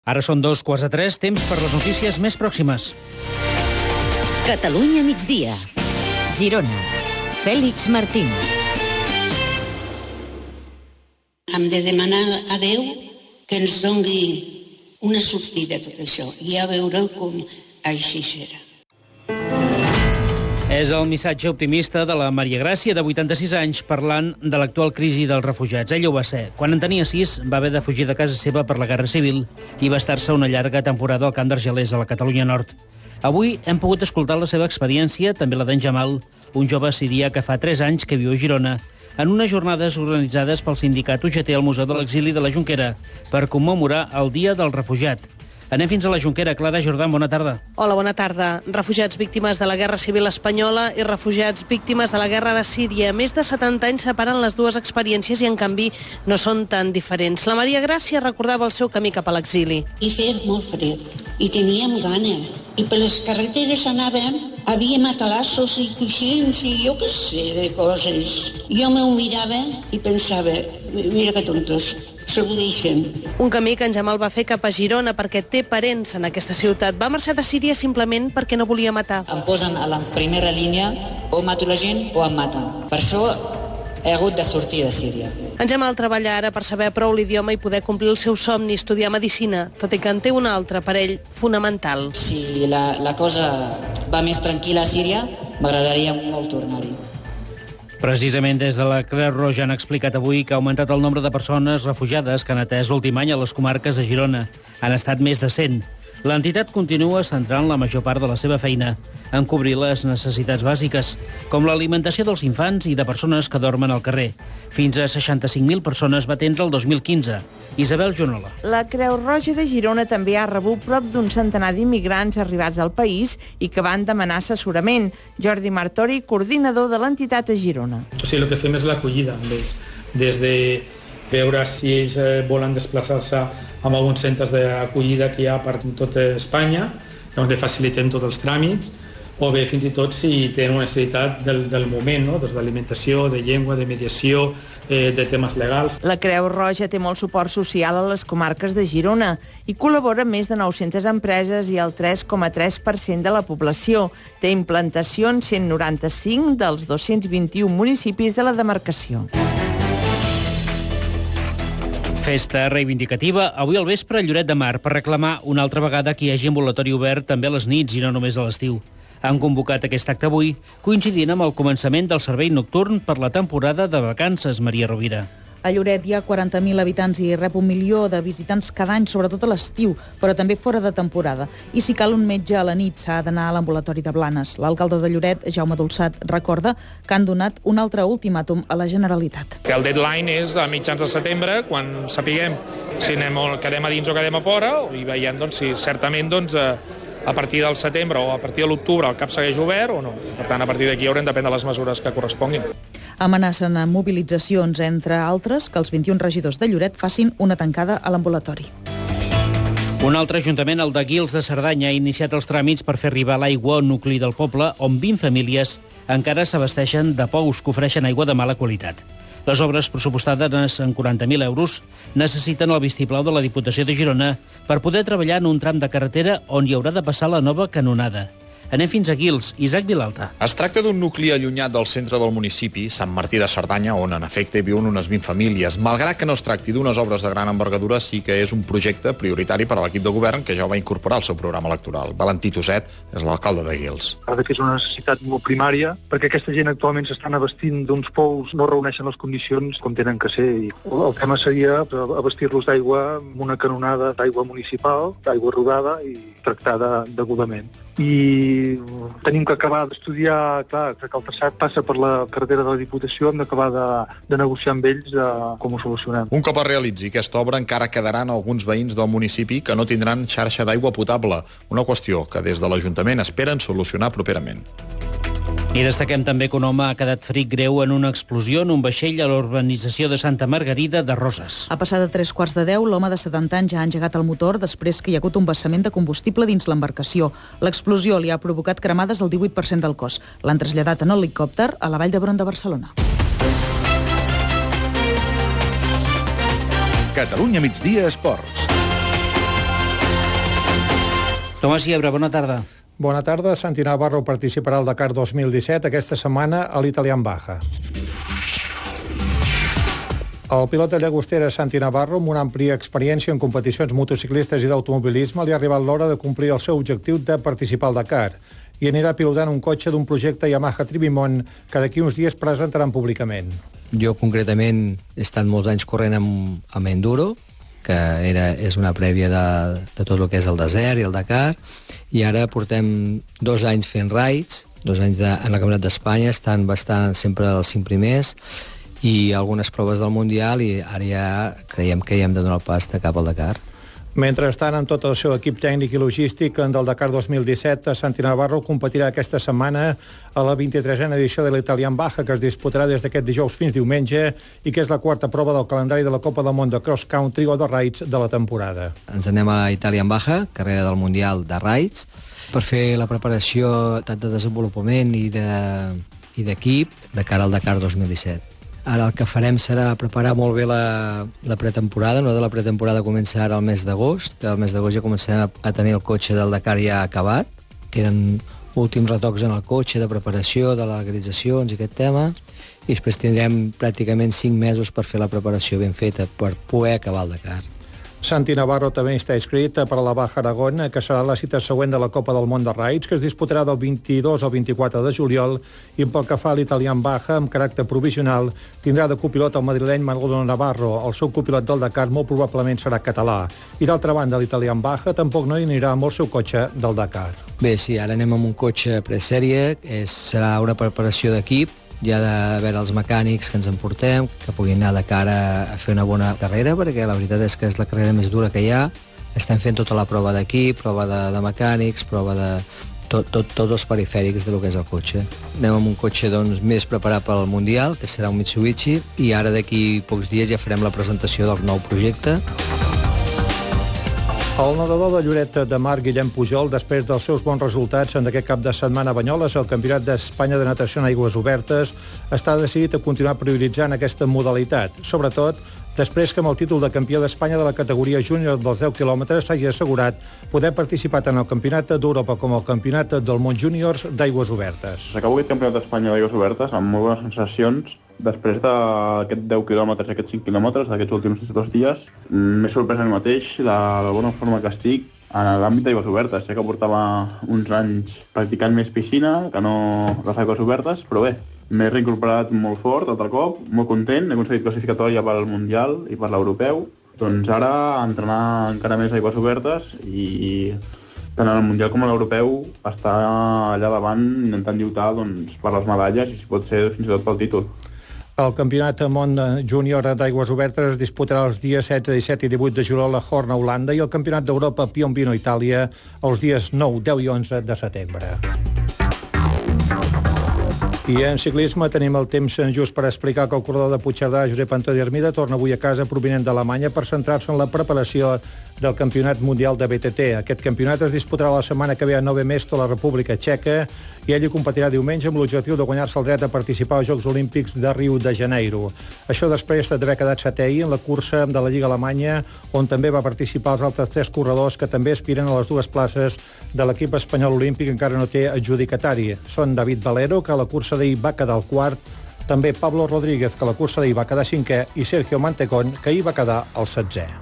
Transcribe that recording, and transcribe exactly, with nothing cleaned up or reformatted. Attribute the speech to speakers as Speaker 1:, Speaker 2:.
Speaker 1: Ara són dos quarts de tres, temps per les notícies més pròximes.
Speaker 2: Catalunya migdia. Girona. Fèlix Martín.
Speaker 3: Hem de demanar a Déu que ens doni una sortida a tot això. I ja veureu com així serà.
Speaker 1: És el missatge optimista de la Maria Gràcia, de vuitanta-sis anys, parlant de l'actual crisi dels refugiats. Ella ho va ser. Quan en tenia sis, va haver de fugir de casa seva per la Guerra Civil i va estar-se una llarga temporada al Camp d'Argelers, a la Catalunya Nord. Avui hem pogut escoltar la seva experiència, també la d'en Jamal, un jove sirià que fa tres anys que viu a Girona, en unes jornades organitzades pel sindicat U G T al Museu de l'Exili de la Jonquera per commemorar el Dia del Refugiat. Anem fins a la Jonquera. Clara Jordan, bona tarda.
Speaker 4: Hola, bona tarda. Refugiats víctimes de la Guerra Civil espanyola i refugiats víctimes de la Guerra de Síria. Més de setanta anys separen les dues experiències i, en canvi, no són tan diferents. La Maria Gràcia recordava el seu camí cap a l'exili.
Speaker 3: I feia molt fred, i teníem gana. I per les carreteres anàvem, havia matalassos i coixins i jo què sé de coses. Jo m'ho mirava i pensava, mira que tontos, segur deixen.
Speaker 4: Un camí que en Jamal va fer cap a Girona perquè té parents en aquesta ciutat. Va marxar de Síria simplement perquè no volia matar.
Speaker 5: Em posen a la primera línia, o mato la gent o em maten. Per això he hagut de sortir de Síria.
Speaker 4: En Jamal treballa ara per saber prou l'idioma i poder complir el seu somni, estudiar medicina, tot i que en té un altre per ell fonamental.
Speaker 5: Si la, la cosa va més tranquil·la a Síria, m'agradaria molt tornar-hi.
Speaker 1: Precisament des de la Creu Roja han explicat avui que ha augmentat el nombre de persones refugiades que han atès l'últim any a les comarques de Girona. Han estat més de cent. L'entitat continua centrant la major part de la seva feina en cobrir les necessitats bàsiques, com l'alimentació dels infants i de persones que dormen al carrer. Fins a seixanta-cinc mil persones va atendre el dos mil quinze. Isabel Jonola.
Speaker 6: La Creu Roja de Girona també ha rebut prop d'un centenar d'immigrants arribats al país i que van demanar assessorament. Jordi Martori, coordinador de l'entitat a Girona.
Speaker 7: O sigui, el que fem és l'acollida amb ells, des de veure si ells eh, volen desplaçar-se amb alguns centres d'acollida que hi ha per tot Espanya, on facilitem tots els tràmits, o bé fins i tot si tenen una necessitat del, del moment, no? Des d'alimentació, de llengua, de mediació, eh, de temes legals.
Speaker 6: La Creu Roja té molt suport social a les comarques de Girona i col·labora amb més de nou-centes empreses i el tres coma tres per cent de la població. Té implantació en cent noranta-cinc dels dos-cents vint-i-un municipis de la demarcació.
Speaker 1: Festa reivindicativa avui al vespre a Lloret de Mar per reclamar una altra vegada que hi hagi ambulatori obert també a les nits i no només a l'estiu. Han convocat aquest acte avui, coincidint amb el començament del servei nocturn per la temporada de vacances, Maria Rovira.
Speaker 8: A Lloret hi ha quaranta mil habitants i rep un milió de visitants cada any, sobretot a l'estiu, però també fora de temporada. I si cal un metge a la nit, s'ha d'anar a l'ambulatori de Blanes. L'alcalde de Lloret, Jaume Dolçat, recorda que han donat un altre ultimàtum a la Generalitat.
Speaker 9: Que el deadline és a mitjans de setembre, quan sapiguem si anem, quedem a dins o quedem a fora, i veiem doncs, si certament doncs, a partir del setembre o a partir de l'octubre el CAP segueix obert o no. Per tant, a partir d'aquí haurem de prendre les mesures que corresponguin.
Speaker 8: Amenacen amb mobilitzacions, entre altres, que els vint-i-un regidors de Lloret facin una tancada a l'ambulatori.
Speaker 1: Un altre ajuntament, el de Guils de Cerdanya, ha iniciat els tràmits per fer arribar l'aigua al nucli del poble, on vint famílies encara s'abasteixen de pous que ofereixen aigua de mala qualitat. Les obres pressupostades en quaranta mil euros necessiten el vistiplau de la Diputació de Girona per poder treballar en un tram de carretera on hi haurà de passar la nova canonada. Anem fins a Guils. Isaac Vilalta.
Speaker 10: Es tracta d'un nucli allunyat del centre del municipi, Sant Martí de Cerdanya, on en efecte viuen unes vint famílies. Malgrat que no es tracti d'unes obres de gran envergadura, sí que és un projecte prioritari per a l'equip de govern que ja va incorporar al seu programa electoral. Valentí Toset és l'alcalde de Guils.
Speaker 11: Ha de que és una necessitat molt primària, perquè aquesta gent actualment s'estan abastint d'uns pous, no reuneixen les condicions com tenen que ser. I el tema seria abastir-los d'aigua amb una canonada d'aigua municipal, d'aigua rodada i tractada degudament. I tenim que acabar d'estudiar, clar, que el traçat passa per la carretera de la Diputació, hem d'acabar de, de negociar amb ells de com ho solucionem.
Speaker 10: Un cop es realitzi aquesta obra encara quedaran alguns veïns del municipi que no tindran xarxa d'aigua potable, una qüestió que des de l'Ajuntament esperen solucionar properament.
Speaker 1: I destaquem també que un home ha quedat ferit greu en una explosió en un vaixell a l'urbanització de Santa Margarida de Roses.
Speaker 8: A passar de tres quarts de deu, l'home de setanta anys ja ha engegat el motor després que hi ha hagut un vessament de combustible dins l'embarcació. L'explosió li ha provocat cremades al divuit per cent del cos. L'han traslladat en helicòpter a la Vall d'Hebron de Barcelona.
Speaker 12: Catalunya migdia Esports.
Speaker 1: Tomàs Llebre, bona tarda.
Speaker 12: Bona tarda. Santi Navarro participarà al Dakar dos mil disset aquesta setmana a l'Italian Baja. El pilot de llagostera Santi Navarro, amb una àmplia experiència en competicions motociclistes i d'automobilisme, li ha arribat l'hora de complir el seu objectiu de participar al Dakar i anirà pilotant un cotxe d'un projecte Yamaha Tribimon que d'aquí uns dies presentaran públicament.
Speaker 13: Jo concretament he estat molts anys corrent amb, amb Enduro, que era, és una prèvia de, de tot el que és el desert i el Dakar, i ara portem dos anys fent raids, dos anys de, en el Campionat d'Espanya, estan bastant sempre als cinc primers, i algunes proves del Mundial, i ara ja creiem que ja hem de donar el pas de cap al Dakar.
Speaker 12: Mentrestant, amb tot el seu equip tècnic i logístic del Dakar dos mil disset, Santi Navarro competirà aquesta setmana a la vint-i-tresena edició de l'Italian Baja, que es disputarà des d'aquest dijous fins diumenge i que és la quarta prova del calendari de la Copa del Món de Cross Country o de Raids de la temporada.
Speaker 13: Ens anem a la Italian Baja, carrera del Mundial de Raids, per fer la preparació tant de desenvolupament i d'equip de cara al Dakar dos mil disset. Ara el que farem serà preparar molt bé la, la pretemporada. No de la pretemporada comença ara al mes d'agost, que al mes d'agost ja comencem a, a tenir el cotxe del Dakar ja acabat. Queden últims retocs en el cotxe de preparació, de legalitzacions i aquest tema, i després tindrem pràcticament cinc mesos per fer la preparació ben feta per poder acabar el Dakar.
Speaker 12: Santi Navarro també està inscrit per a la Baja Aragón, que serà la cita següent de la Copa del Món de Raids, que es disputarà del vint-i-dos al vint-i-quatre de juliol, i pel que fa a l'Italian Baja, amb caràcter provisional, tindrà de copilot el madrileny Manolo Navarro. El seu copilot del Dakar molt probablement serà català. I d'altra banda, l'Italian Baja tampoc no hi anirà amb el seu cotxe del Dakar.
Speaker 13: Bé, sí, ara anem amb un cotxe presèrie, és, serà una preparació d'equip, ja de veure els mecànics que ens emportem, que puguin anar de cara a fer una bona carrera, perquè la veritat és que és la carrera més dura que hi ha. Estem fent tota la prova d'equip, prova de, de mecànics, prova de tot, tot, tots els perifèrics del que és el cotxe. Anem amb un cotxe doncs, més preparat pel Mundial, que serà un Mitsubishi, i ara d'aquí pocs dies ja farem la presentació del nou projecte.
Speaker 12: El nedador de Lloret de Mar, Guillem Pujol, després dels seus bons resultats en aquest cap de setmana a Banyoles, el Campionat d'Espanya de Natació en Aigües Obertes, està decidit a continuar prioritzant aquesta modalitat, sobretot després que amb el títol de campió d'Espanya de la categoria júnior dels deu quilòmetres s'hagi assegurat poder participar tant al Campionat d'Europa com al Campionat del Món Júniors d'Aigües Obertes.
Speaker 14: Acabo aquest Campionat d'Espanya d'Aigües Obertes amb molt bones sensacions. Després d'aquests deu quilòmetres, aquests cinc quilòmetres, d'aquests últims dos dies, m'he sorprès a mi mateix la, la bona forma que estic en l'àmbit d'aigües obertes. Sé que portava uns anys practicant més piscina que no les aigües obertes, però bé, m'he reincorporat molt fort altre cop, molt content, he aconseguit classificatòria per al Mundial i per l'Europeu. Doncs ara entrenar encara més aigües obertes i tant en el Mundial com a l'Europeu estar allà davant intentant lluitar doncs, per les medalles i si pot ser fins i tot pel títol.
Speaker 12: El Campionat Món Júnior d'Aigües Obertes es disputarà els dies setze, disset i divuit de juliol a Horn, a Holanda, i el Campionat d'Europa a Piombino, Itàlia, els dies nou, deu i onze de setembre. I en ciclisme tenim el temps just per explicar que el corredor de Puigcerdà, Josep Antoni Hermida, torna avui a casa provinent d'Alemanya per centrar-se en la preparació del Campionat Mundial de B T T. Aquest campionat es disputarà la setmana que ve a Nové Mesto, a la República Txeca, i ell hi competirà diumenge amb l'objectiu de guanyar-se el dret a participar als Jocs Olímpics de Rio de Janeiro. Això després d'haver quedat setè ahir en la cursa de la Lliga Alemanya, on també va participar els altres tres corredors que també aspiren a les dues places de l'equip espanyol olímpic, encara no té adjudicatari. Són David Valero, que a la cursa d'ahir va quedar al quart, també Pablo Rodríguez, que a la cursa d'ahir va quedar cinquè, i Sergio Mantecón, que ahir va quedar el setzè.